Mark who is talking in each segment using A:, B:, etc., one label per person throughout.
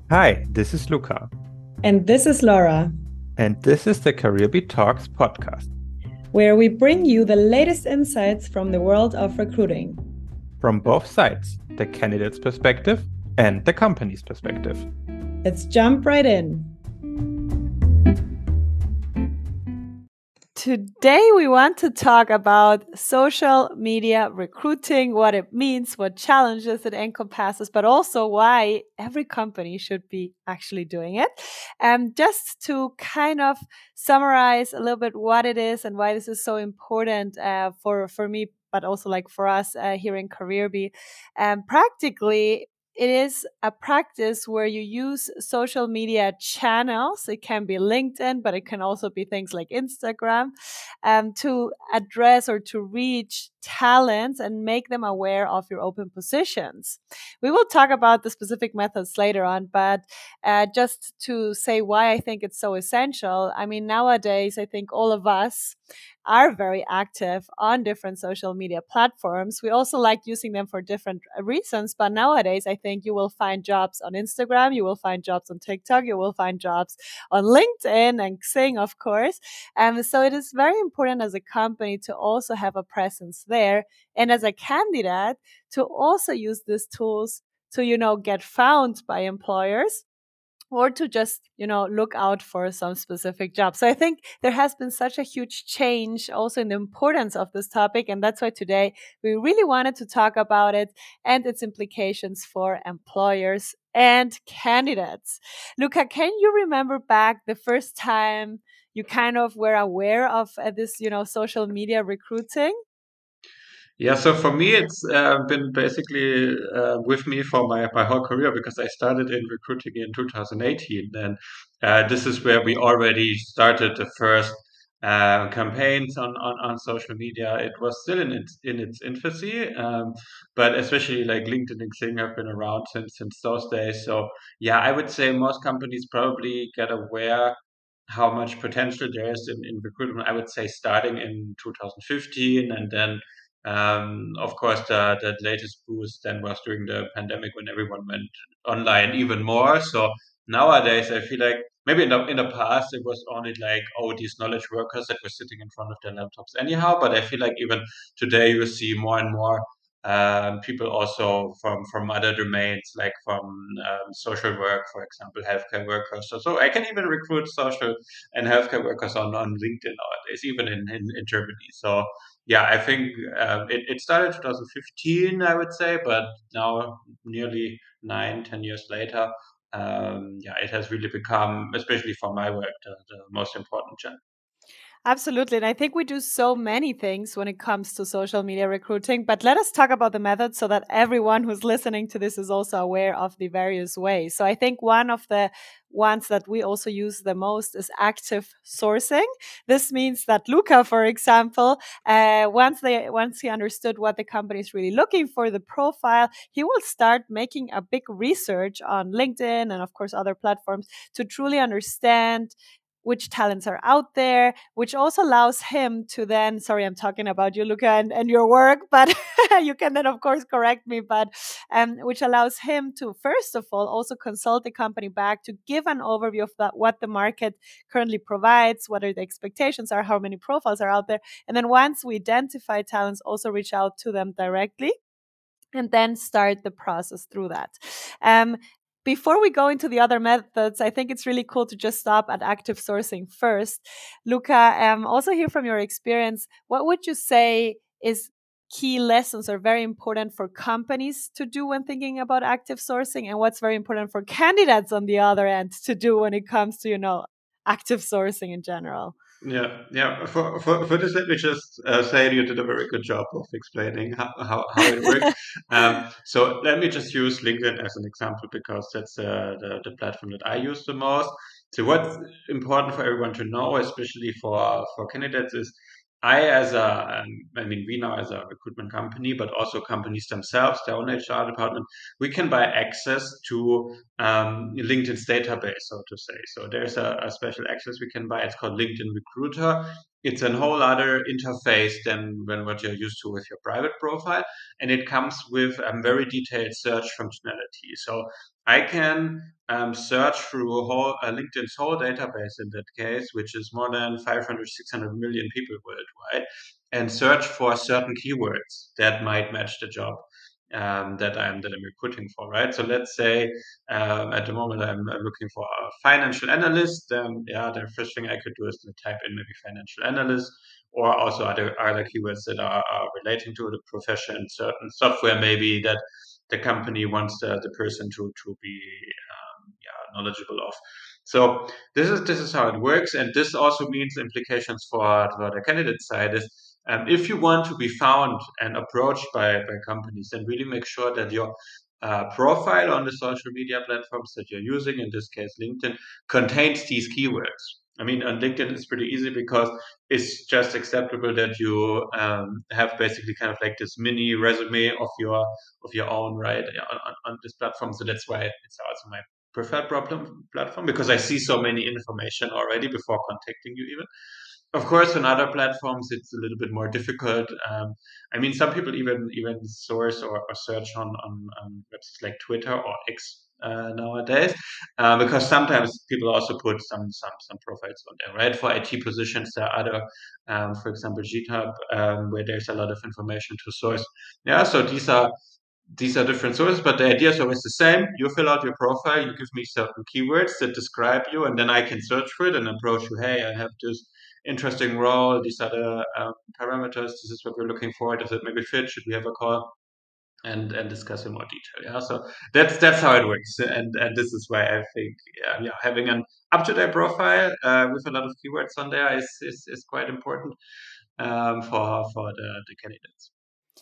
A: Hi, this is Luca,
B: And this is Laura,
A: and this is the CareerBeat Talks podcast.
B: where we bring you the latest insights from the world of recruiting.
A: From both sides, the candidate's perspective and the company's perspective.
B: Let's jump right in. Today, we want to talk about social media recruiting, what it means, what challenges it encompasses, but also why every company should be actually doing it. And just to kind of summarize a little bit what it is and why this is so important for me, but also like for us here in CareerBee. Practically, it is a practice where you use social media channels. It can be LinkedIn, but it can also be things like Instagram, to address or to reach talents and make them aware of your open positions. We will talk about the specific methods later on, but just to say why I think it's so essential. I mean, nowadays, I think all of us are very active on different social media platforms. We also like using them for different reasons. But nowadays, I think you will find jobs on Instagram, you will find jobs on TikTok, you will find jobs on LinkedIn and Xing, of course. So it is very important as a company to also have a presence there. And as a candidate, to also use these tools to, get found by employers or to just, look out for some specific job. So I think there has been such a huge change also in the importance of this topic. And that's why today we really wanted to talk about it and its implications for employers and candidates. Luca, can you remember back the first time you kind of were aware of this, social media recruiting?
C: Yeah, so for me, it's been basically with me for my whole career because I started in recruiting in 2018. And this is where we already started the first campaigns on social media. It was still in its infancy, but especially like LinkedIn and Xing have been around since those days. So yeah, I would say most companies probably get aware how much potential there is in recruitment. I would say starting in 2015, and then of course, the latest boost then was during the pandemic when everyone went online even more. So nowadays, I feel like maybe in the past it was only like, oh, these knowledge workers that were sitting in front of their laptops anyhow. But I feel like even today you see more and more people also from other domains, like from social work, for example, healthcare workers. So I can even recruit social and healthcare workers on LinkedIn nowadays, even in Germany. So yeah, I think it started 2015, I would say, but now nearly 9, 10 years later, yeah, it has really become, especially for my work, the most important channel.
B: Absolutely. And I think we do so many things when it comes to social media recruiting. But let us talk about the method so that everyone who's listening to this is also aware of the various ways. So I think one of the ones that we also use the most is active sourcing. This means that Luca, for example, once he understood what the company is really looking for, the profile, he will start making a big research on LinkedIn and of course other platforms to truly understand which talents are out there, which also allows him to then, sorry, I'm talking about you, Luca, and your work, but you can then, of course, correct me, but which allows him to, first of all, also consult the company back to give an overview of that, what the market currently provides, what are the expectations are, how many profiles are out there. And then once we identify talents, also reach out to them directly and then start the process through that. Um, Before we go into the other methods, I think it's really cool to just stop at active sourcing first. Luca, also hear from your experience, what would you say is key lessons are very important for companies to do when thinking about active sourcing, and what's very important for candidates on the other end to do when it comes to, active sourcing in general?
C: Yeah, yeah. For this, let me just say you did a very good job of explaining how it works. So let me just use LinkedIn as an example because that's the platform that I use the most. So what's important for everyone to know, especially for candidates, is I mean, we now as a recruitment company, but also companies themselves, their own HR department, we can buy access to LinkedIn's database, so to say. So there's a special access we can buy. It's called LinkedIn Recruiter. it's a whole other interface than what you're used to with your private profile, and it comes with a very detailed search functionality. So I can search through LinkedIn's whole database in that case, which is more than 500, 600 million people worldwide, and search for certain keywords that might match the job that I'm recruiting for, right? So let's say at the moment I'm looking for a financial analyst. Yeah, the first thing I could do is to type in maybe financial analyst, or also other keywords that are relating to the profession, certain software maybe that the company wants the person to be yeah, knowledgeable of. So this is how it works, and this also means implications for the candidate side is if you want to be found and approached by companies, then really make sure that your profile on the social media platforms that you're using, in this case LinkedIn, contains these keywords. I mean, on LinkedIn it's pretty easy because it's just acceptable that you have basically kind of like this mini resume of your own, right, on this platform. So that's why it's also my preferred platform, because I see so many information already before contacting you even. Of course, on other platforms, it's a little bit more difficult. I mean, some people even source or search on websites like Twitter or X nowadays, because sometimes people also put some profiles on there, right? For IT positions, there are other, for example, GitHub, where there's a lot of information to source. Yeah, so these are different sources, but the idea is always the same. You fill out your profile, you give me certain keywords that describe you, and then I can search for it and approach you. Hey, I have this interesting role. These are the parameters. This is what we're looking for. Does it maybe fit? Should we have a call and discuss in more detail? Yeah. So that's how it works, and this is why I think having an up to date profile with a lot of keywords on there is quite important for the candidates.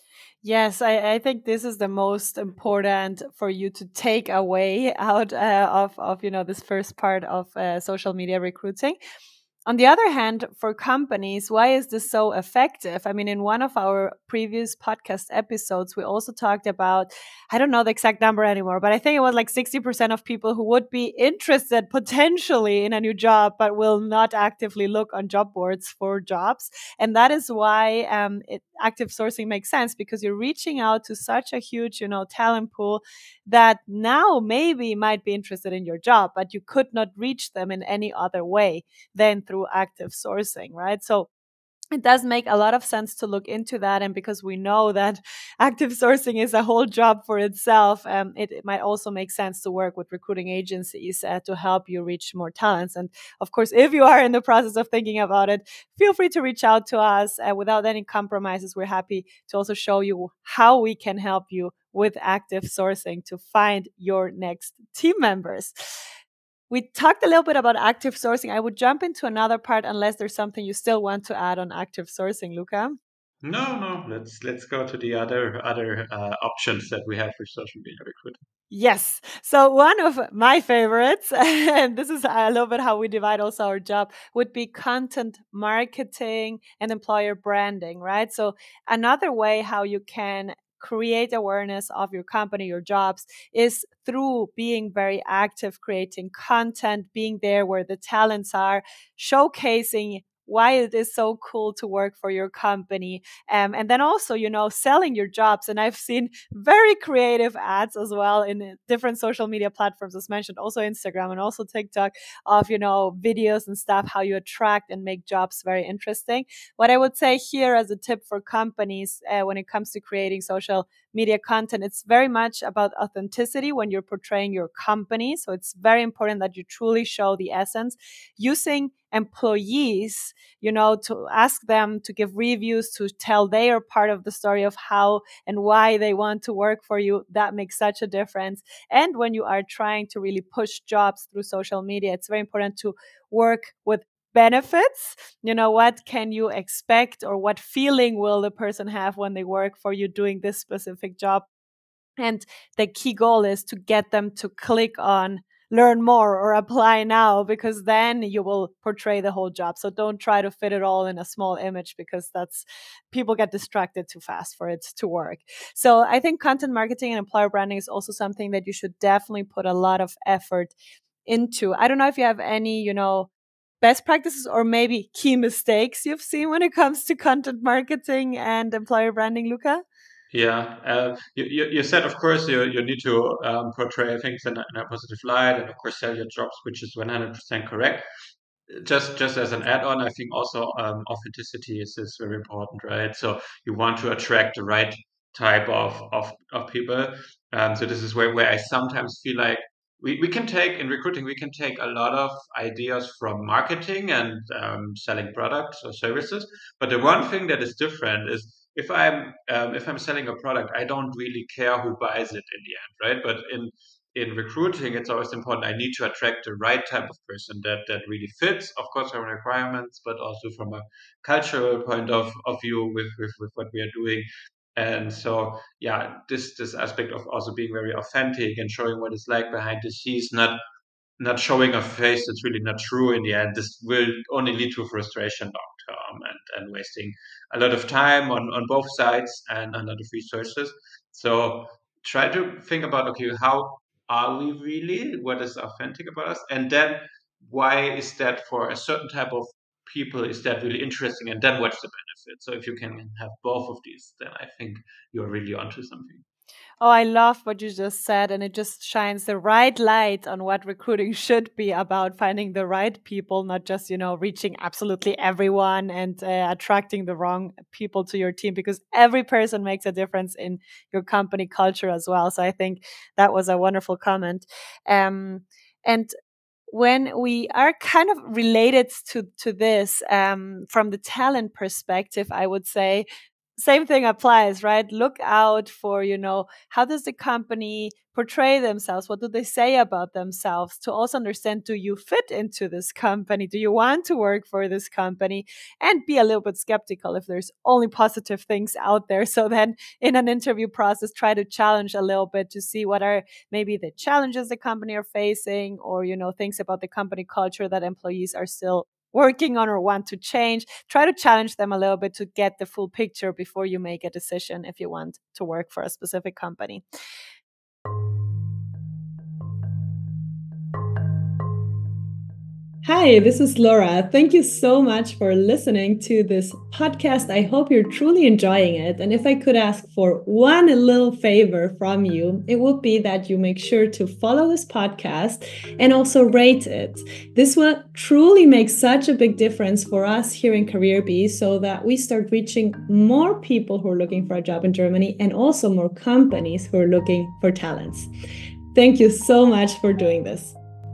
B: Yes, I think this is the most important for you to take away out of this first part of social media recruiting. On the other hand, for companies, why is this so effective? I mean, in one of our previous podcast episodes, we also talked about, I don't know the exact number anymore, but I think it was like 60% of people who would be interested potentially in a new job, but will not actively look on job boards for jobs. And that is why active sourcing makes sense, because you're reaching out to such a huge, talent pool that now maybe might be interested in your job, but you could not reach them in any other way than through active sourcing, right? So it does make a lot of sense to look into that. And because we know that active sourcing is a whole job for itself, it might also make sense to work with recruiting agencies to help you reach more talents. And of course, if you are in the process of thinking about it, feel free to reach out to us without any compromises. We're happy to also show you how we can help you with active sourcing to find your next team members. We talked a little bit about active sourcing. I would jump into another part unless there's something you still want to add on active sourcing, Luca.
C: No. Let's go to the other options that we have for social media recruiting.
B: Yes. So one of my favorites, and this is a little bit how we divide also our job, would be content marketing and employer branding, right? So another way how you can create awareness of your company, your jobs, is through being very active, creating content, being there where the talents are, showcasing why it is so cool to work for your company. And then also, selling your jobs. And I've seen very creative ads as well in different social media platforms, as mentioned, also Instagram and also TikTok, of, videos and stuff, how you attract and make jobs very interesting. What I would say here as a tip for companies when it comes to creating social media content, it's very much about authenticity when you're portraying your company. So it's very important that you truly show the essence, using employees, to ask them to give reviews, to tell they are part of the story of how and why they want to work for you. That makes such a difference. And when you are trying to really push jobs through social media, it's very important to work with benefits. What can you expect, or what feeling will the person have when they work for you doing this specific job? And the key goal is to get them to click on learn more or apply now, because then you will portray the whole job. So don't try to fit it all in a small image, because people get distracted too fast for it to work. So I think content marketing and employer branding is also something that you should definitely put a lot of effort into. I don't know if you have any, best practices or maybe key mistakes you've seen when it comes to content marketing and employer branding, Luca?
C: Yeah, you said, of course, you need to portray things in a positive light, and of course sell your jobs, which is 100% correct. Just as an add-on, I think also authenticity is very important, right? So you want to attract the right type of people. So this is where I sometimes feel like we can take in recruiting, we can take a lot of ideas from marketing and selling products or services. But the one thing that is different is if I'm selling a product, I don't really care who buys it in the end, right? But in recruiting, it's always important. I need to attract the right type of person that really fits, of course, from requirements, but also from a cultural point of view with what we are doing. And so, yeah, this aspect of also being very authentic and showing what it's like behind the scenes, not showing a face that's really not true in the end. This will only lead to frustration long term and wasting a lot of time on both sides and a lot of resources. So try to think about, okay, how are we really? What is authentic about us? And then why is that for a certain type of people, is that really interesting? And then what's the benefit? So if you can have both of these, then I think you're really onto something.
B: Oh, I love what you just said, and it just shines the right light on what recruiting should be about, finding the right people, not just, reaching absolutely everyone and attracting the wrong people to your team, because every person makes a difference in your company culture as well. So I think that was a wonderful comment. And when we are kind of related to this from the talent perspective, I would say same thing applies, right? Look out for, how does the company portray themselves? What do they say about themselves? To also understand, do you fit into this company? Do you want to work for this company? And be a little bit skeptical if there's only positive things out there. So then in an interview process, try to challenge a little bit to see what are maybe the challenges the company are facing, or, things about the company culture that employees are still working on or want to change. Try to challenge them a little bit to get the full picture before you make a decision if you want to work for a specific company.
D: Hi, this is Laura. Thank you so much for listening to this podcast. I hope you're truly enjoying it. And if I could ask for one little favor from you, it would be that you make sure to follow this podcast and also rate it. This will truly make such a big difference for us here in CareerBee, so that we start reaching more people who are looking for a job in Germany and also more companies who are looking for talents. Thank you so much for doing this.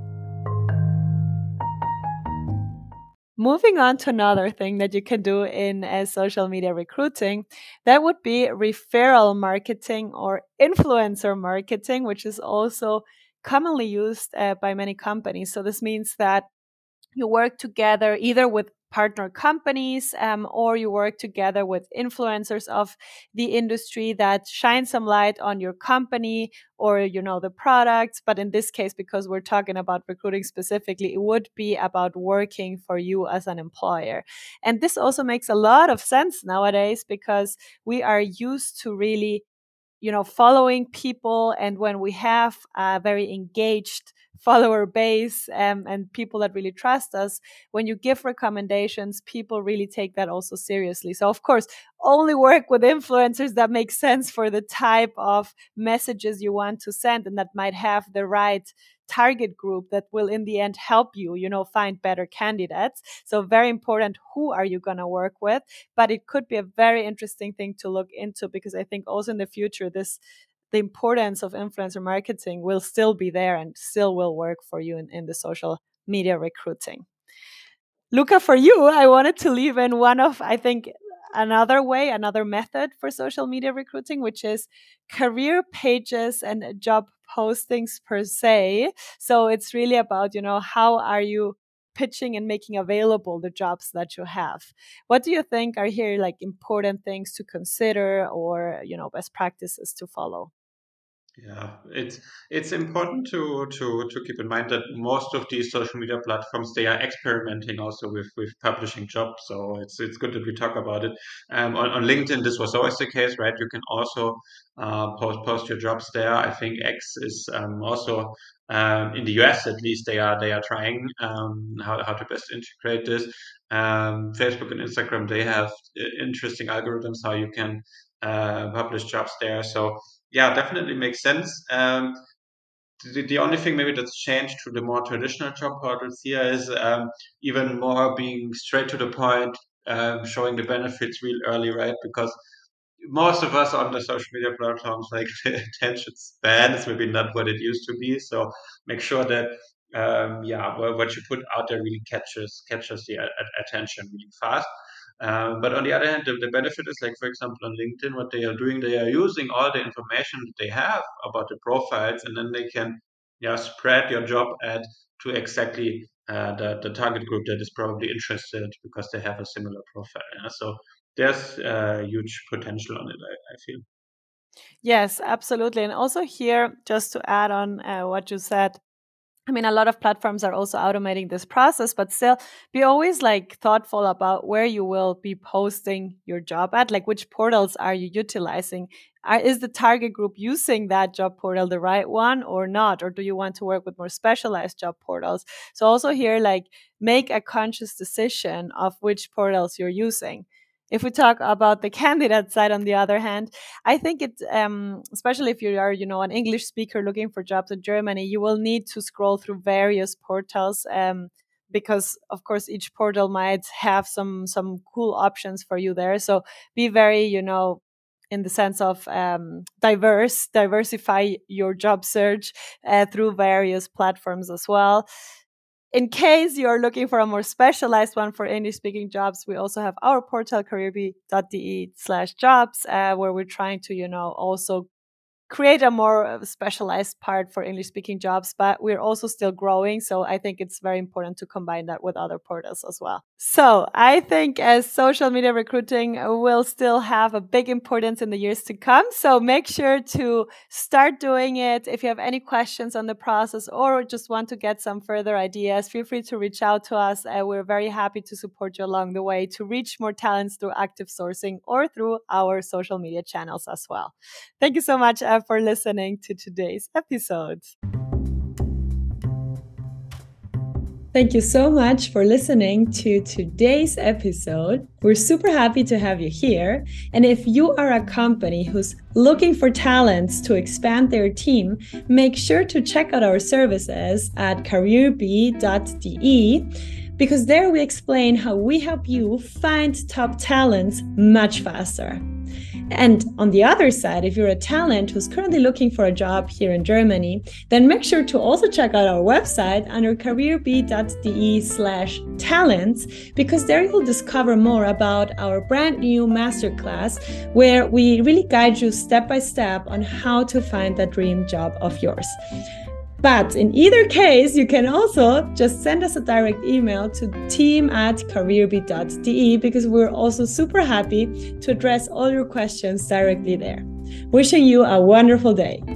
B: Moving on to another thing that you can do in social media recruiting, that would be referral marketing or influencer marketing, which is also commonly used by many companies. So this means that you work together either with partner companies or you work together with influencers of the industry that shine some light on your company or the products. But in this case, because we're talking about recruiting specifically, it would be about working for you as an employer. And this also makes a lot of sense nowadays, because we are used to really following people. And when we have a very engaged follower base and people that really trust us, when you give recommendations, people really take that also seriously. So of course, only work with influencers that make sense for the type of messages you want to send and that might have the right target group that will in the end help you, find better candidates. So very important, who are you going to work with? But it could be a very interesting thing to look into, because I think also in the future, the importance of influencer marketing will still be there and still will work for you in the social media recruiting. Luca, for you, I wanted to leave in one of, I think, another method for social media recruiting, which is career pages and job postings per se. So it's really about, how are you pitching and making available the jobs that you have? What do you think are here like important things to consider or, best practices to follow?
C: Yeah, it's important to keep in mind that most of these social media platforms, they are experimenting also with publishing jobs. So it's good that we talk about it. On LinkedIn, this was always the case, right? You can also post your jobs there. I think X is also in the US at least they are trying how to best integrate this. Facebook and Instagram, they have interesting algorithms how you can publish jobs there. So yeah, definitely makes sense. The only thing maybe that's changed to the more traditional job portals here is even more being straight to the point, showing the benefits real early, right? Because most of us on the social media platforms, like the attention span is maybe not what it used to be. So make sure that what you put out there really catches the attention really fast. But on the other hand, the benefit is like, for example, on LinkedIn, what they are doing, they are using all the information that they have about the profiles, and then they can spread your job ad to exactly the target group that is probably interested because they have a similar profile. Yeah? So there's huge potential on it, I feel.
B: Yes, absolutely. And also here, just to add on what you said, I mean, a lot of platforms are also automating this process, but still be always like thoughtful about where you will be posting your job at, like which portals are you utilizing? Is the target group using that job portal the right one or not? Or do you want to work with more specialized job portals? So also here, like make a conscious decision of which portals you're using. If we talk about the candidate side, on the other hand, I think it's especially if you are, an English speaker looking for jobs in Germany, you will need to scroll through various portals because, of course, each portal might have some cool options for you there. So be very, in the sense of diversify your job search through various platforms as well. In case you're looking for a more specialized one for English-speaking jobs, we also have our portal, careerbee.de/jobs, where we're trying to, also create a more specialized part for English-speaking jobs, but we're also still growing. So I think it's very important to combine that with other portals as well. So I think as social media recruiting will still have a big importance in the years to come. So make sure to start doing it. If you have any questions on the process or just want to get some further ideas, feel free to reach out to us. We're very happy to support you along the way to reach more talents through active sourcing or through our social media channels as well. Thank you so much for listening to today's episode.
D: Thank you so much for listening to today's episode. We're super happy to have you here. And if you are a company who's looking for talents to expand their team, make sure to check out our services at careerbee.de, because there we explain how we help you find top talents much faster. And on the other side, if you're a talent who's currently looking for a job here in Germany, then make sure to also check out our website under careerbee.de/talents, because there you'll discover more about our brand new masterclass, where we really guide you step by step on how to find that dream job of yours. But in either case, you can also just send us a direct email to team@careerbee.de, because we're also super happy to address all your questions directly there. Wishing you a wonderful day.